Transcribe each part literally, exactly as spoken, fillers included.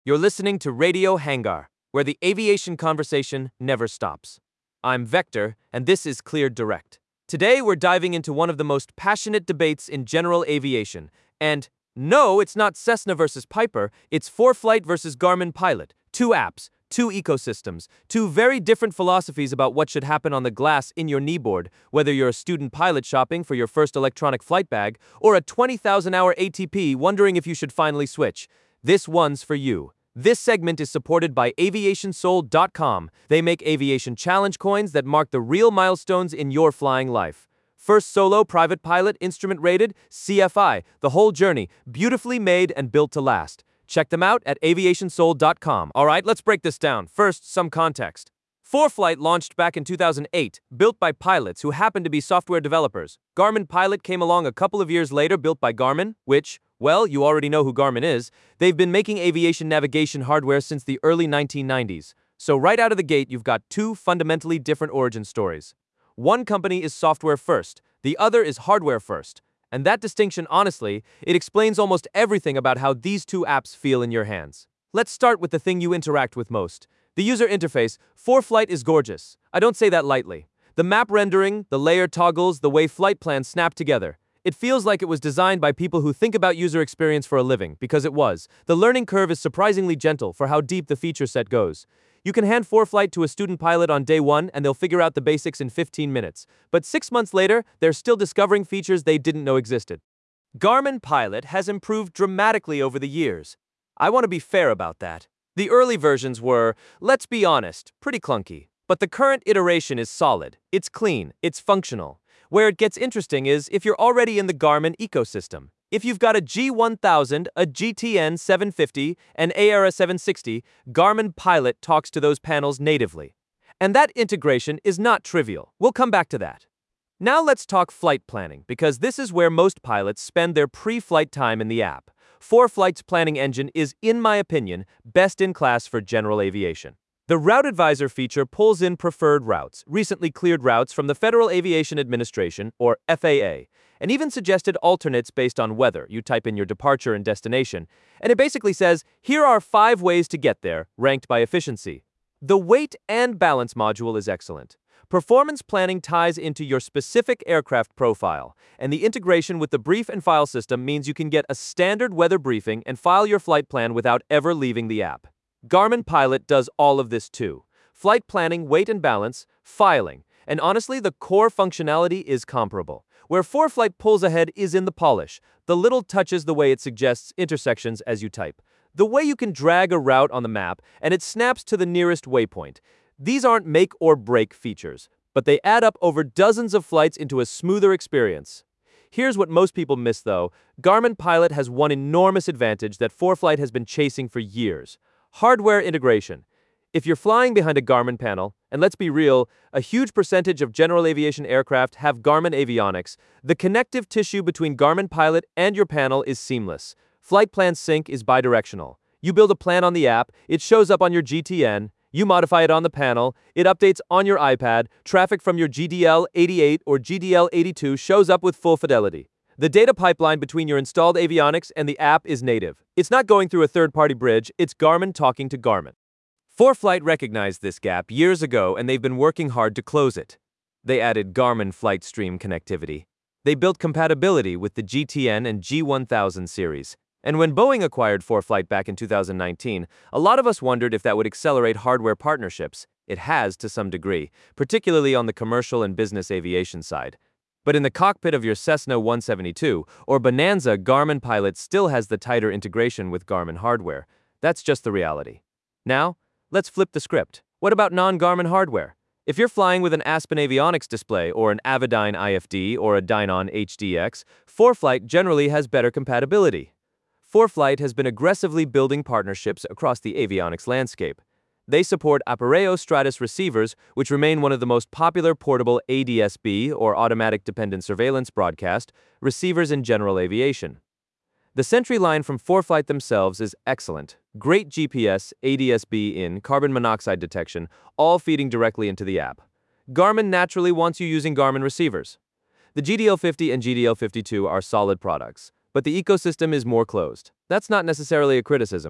You're listening to Radio Hangar, where the aviation conversation never stops. I'm Vector, and this is Cleared Direct. Today, we're diving into one of the most passionate debates in general aviation. And no, it's not Cessna versus Piper, it's ForeFlight versus Garmin Pilot. Two apps, two ecosystems, two very different philosophies about what should happen on the glass in your kneeboard, whether you're a student pilot shopping for your first electronic flight bag, or a twenty thousand hour A T P wondering if you should finally switch. This one's for you. This segment is supported by aviation soul dot com. They make aviation challenge coins that mark the real milestones in your flying life. First solo private pilot instrument rated, C F I, the whole journey, beautifully made and built to last. Check them out at aviation soul dot com. All right, let's break this down. First, some context. ForeFlight launched back in two thousand eight, built by pilots who happened to be software developers. Garmin Pilot came along a couple of years later, built by Garmin, which, well, you already know who Garmin is. They've been making aviation navigation hardware since the early nineteen nineties. So right out of the gate, you've got two fundamentally different origin stories. One company is software first, the other is hardware first. And that distinction, honestly, it explains almost everything about how these two apps feel in your hands. Let's start with the thing you interact with most. The user interface. ForeFlight is gorgeous. I don't say that lightly. The map rendering, the layer toggles, the way flight plans snap together. It feels like it was designed by people who think about user experience for a living, because it was. The learning curve is surprisingly gentle for how deep the feature set goes. You can hand ForeFlight to a student pilot on day one and they'll figure out the basics in fifteen minutes. But six months later, they're still discovering features they didn't know existed. Garmin Pilot has improved dramatically over the years. I want to be fair about that. The early versions were, let's be honest, pretty clunky. But the current iteration is solid, it's clean, it's functional. Where it gets interesting is if you're already in the Garmin ecosystem. If you've got a G one thousand, a G T N seven fifty, an AERA seven sixty, Garmin Pilot talks to those panels natively. And that integration is not trivial. We'll come back to that. Now let's talk flight planning, because this is where most pilots spend their pre-flight time in the app. ForeFlight's planning engine is, in my opinion, best in class for general aviation. The Route Advisor feature pulls in preferred routes, recently cleared routes from the Federal Aviation Administration, or F A A, and even suggested alternates based on weather. You type in your departure and destination, and it basically says, here are five ways to get there, ranked by efficiency. The weight and balance module is excellent. Performance planning ties into your specific aircraft profile, and the integration with the brief and file system means you can get a standard weather briefing and file your flight plan without ever leaving the app. Garmin Pilot does all of this too. Flight planning, weight and balance, filing, and honestly, the core functionality is comparable. Where ForeFlight pulls ahead is in the polish, the little touches, the way it suggests intersections as you type, the way you can drag a route on the map and it snaps to the nearest waypoint. These aren't make or break features, but they add up over dozens of flights into a smoother experience. Here's what most people miss though. Garmin Pilot has one enormous advantage that ForeFlight has been chasing for years. Hardware integration. If you're flying behind a Garmin panel, and let's be real, a huge percentage of general aviation aircraft have Garmin avionics, the connective tissue between Garmin Pilot and your panel is seamless. Flight plan sync is bidirectional. You build a plan on the app, it shows up on your G T N, you modify it on the panel, it updates on your iPad, traffic from your G D L eighty-eight or G D L eighty-two shows up with full fidelity. The data pipeline between your installed avionics and the app is native. It's not going through a third-party bridge, it's Garmin talking to Garmin. ForeFlight recognized this gap years ago and they've been working hard to close it. They added Garmin Flight Stream connectivity. They built compatibility with the G T N and G one thousand series. And when Boeing acquired ForeFlight back in two thousand nineteen, a lot of us wondered if that would accelerate hardware partnerships. It has to some degree, particularly on the commercial and business aviation side. But in the cockpit of your Cessna one seventy-two or Bonanza, Garmin Pilot still has the tighter integration with Garmin hardware. That's just the reality. Now, let's flip the script. What about non-Garmin hardware? If you're flying with an Aspen Avionics display or an Avidyne I F D or a Dynon H D X, ForeFlight generally has better compatibility. ForeFlight has been aggressively building partnerships across the avionics landscape. They support Appareo Stratus receivers, which remain one of the most popular portable A D S B or automatic dependent surveillance broadcast receivers in general aviation. The Sentry line from ForeFlight themselves is excellent. Great G P S, A D S B in, carbon monoxide detection, all feeding directly into the app. Garmin naturally wants you using Garmin receivers. The G D L fifty and G D L fifty-two are solid products, but the ecosystem is more closed. That's not necessarily a criticism.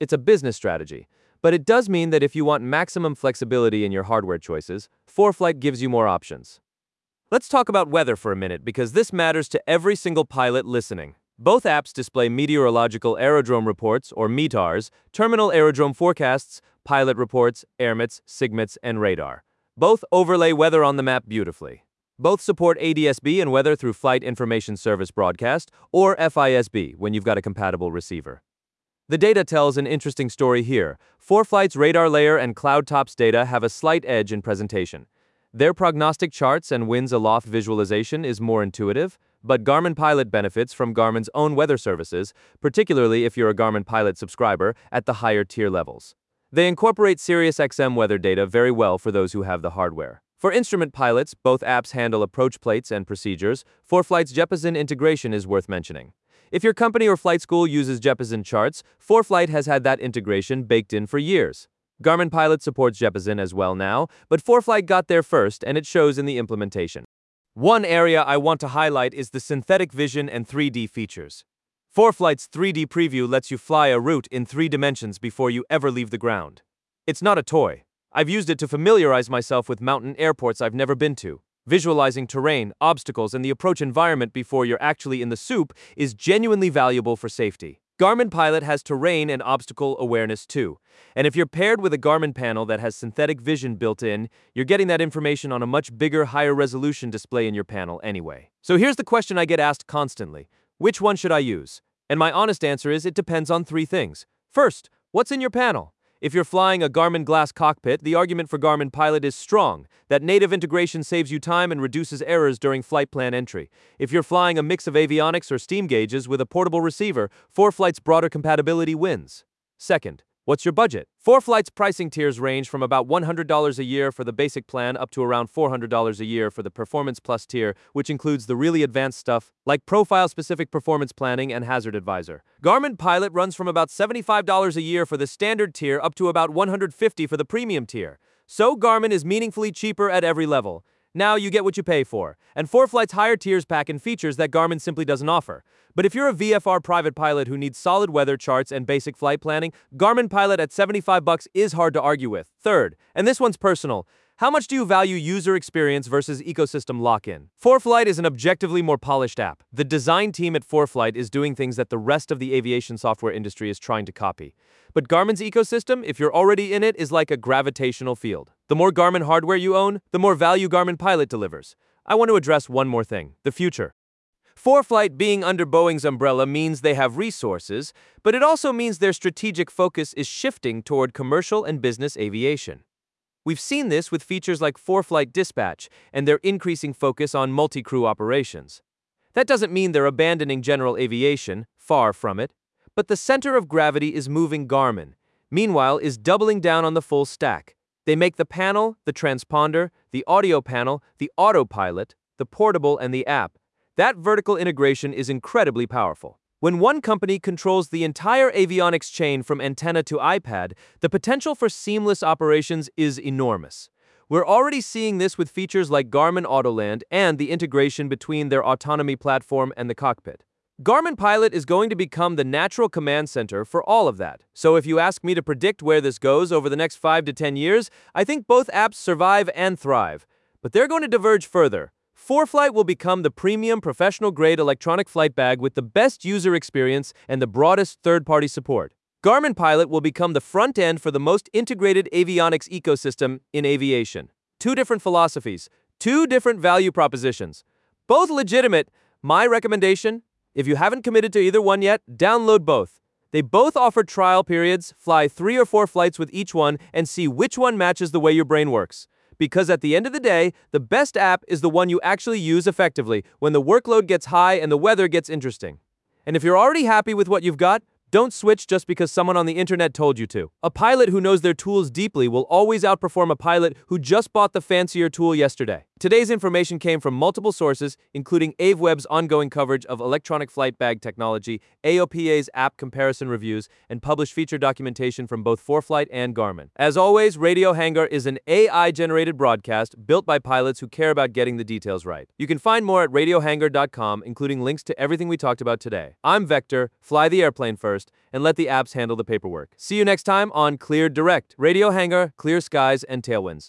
it's a business strategy. But it does mean that if you want maximum flexibility in your hardware choices, ForeFlight gives you more options. Let's talk about weather for a minute because this matters to every single pilot listening. Both apps display meteorological aerodrome reports, or METARs, terminal aerodrome forecasts, pilot reports, airmits, SIGMETs, and radar. Both overlay weather on the map beautifully. Both support A D S B and weather through Flight Information Service Broadcast, or F I S B, when you've got a compatible receiver. The data tells an interesting story here. ForeFlight's radar layer and CloudTops data have a slight edge in presentation. Their prognostic charts and winds aloft visualization is more intuitive, but Garmin Pilot benefits from Garmin's own weather services, particularly if you're a Garmin Pilot subscriber at the higher tier levels. They incorporate SiriusXM weather data very well for those who have the hardware. For instrument pilots, both apps handle approach plates and procedures. ForeFlight's Jeppesen integration is worth mentioning. If your company or flight school uses Jeppesen charts, ForeFlight has had that integration baked in for years. Garmin Pilot supports Jeppesen as well now, but ForeFlight got there first, and it shows in the implementation. One area I want to highlight is the synthetic vision and three D features. ForeFlight's three D preview lets you fly a route in three dimensions before you ever leave the ground. It's not a toy. I've used it to familiarize myself with mountain airports I've never been to. Visualizing terrain, obstacles, and the approach environment before you're actually in the soup is genuinely valuable for safety. Garmin Pilot has terrain and obstacle awareness too. And if you're paired with a Garmin panel that has synthetic vision built in, you're getting that information on a much bigger, higher resolution display in your panel anyway. So here's the question I get asked constantly. Which one should I use? And my honest answer is it depends on three things. First, what's in your panel? If you're flying a Garmin Glass cockpit, the argument for Garmin Pilot is strong. That native integration saves you time and reduces errors during flight plan entry. If you're flying a mix of avionics or steam gauges with a portable receiver, ForeFlight's broader compatibility wins. Second, what's your budget? ForeFlight's pricing tiers range from about one hundred dollars a year for the basic plan up to around four hundred dollars a year for the Performance Plus tier, which includes the really advanced stuff like profile-specific performance planning and Hazard Advisor. Garmin Pilot runs from about seventy-five dollars a year for the standard tier up to about one hundred fifty dollars for the premium tier. So Garmin is meaningfully cheaper at every level. Now you get what you pay for, and ForeFlight's higher tiers pack in features that Garmin simply doesn't offer. But if you're a V F R private pilot who needs solid weather charts and basic flight planning, Garmin Pilot at seventy-five bucks is hard to argue with. Third, and this one's personal, how much do you value user experience versus ecosystem lock-in? ForeFlight is an objectively more polished app. The design team at ForeFlight is doing things that the rest of the aviation software industry is trying to copy. But Garmin's ecosystem, if you're already in it, is like a gravitational field. The more Garmin hardware you own, the more value Garmin Pilot delivers. I want to address one more thing, the future. ForeFlight being under Boeing's umbrella means they have resources, but it also means their strategic focus is shifting toward commercial and business aviation. We've seen this with features like ForeFlight Dispatch and their increasing focus on multi-crew operations. That doesn't mean they're abandoning general aviation, far from it, but the center of gravity is moving. Garmin, meanwhile, is doubling down on the full stack. They make the panel, the transponder, the audio panel, the autopilot, the portable, and the app. That vertical integration is incredibly powerful. When one company controls the entire avionics chain from antenna to iPad, the potential for seamless operations is enormous. We're already seeing this with features like Garmin Autoland and the integration between their autonomy platform and the cockpit. Garmin Pilot is going to become the natural command center for all of that. So if you ask me to predict where this goes over the next five to ten years, I think both apps survive and thrive. But they're going to diverge further. ForeFlight will become the premium professional-grade electronic flight bag with the best user experience and the broadest third-party support. Garmin Pilot will become the front end for the most integrated avionics ecosystem in aviation. Two different philosophies, two different value propositions. Both legitimate. My recommendation, if you haven't committed to either one yet, download both. They both offer trial periods, fly three or four flights with each one, and see which one matches the way your brain works. Because at the end of the day, the best app is the one you actually use effectively when the workload gets high and the weather gets interesting. And if you're already happy with what you've got, don't switch just because someone on the internet told you to. A pilot who knows their tools deeply will always outperform a pilot who just bought the fancier tool yesterday. Today's information came from multiple sources, including AveWeb's ongoing coverage of electronic flight bag technology, A O P A's app comparison reviews, and published feature documentation from both ForeFlight and Garmin. As always, Radio Hangar is an A I-generated broadcast built by pilots who care about getting the details right. You can find more at radio hangar dot com, including links to everything we talked about today. I'm Vector, fly the airplane first. first and let the apps handle the paperwork. See you next time on Cleared Direct, Radio Hangar, Clear Skies, and Tailwinds.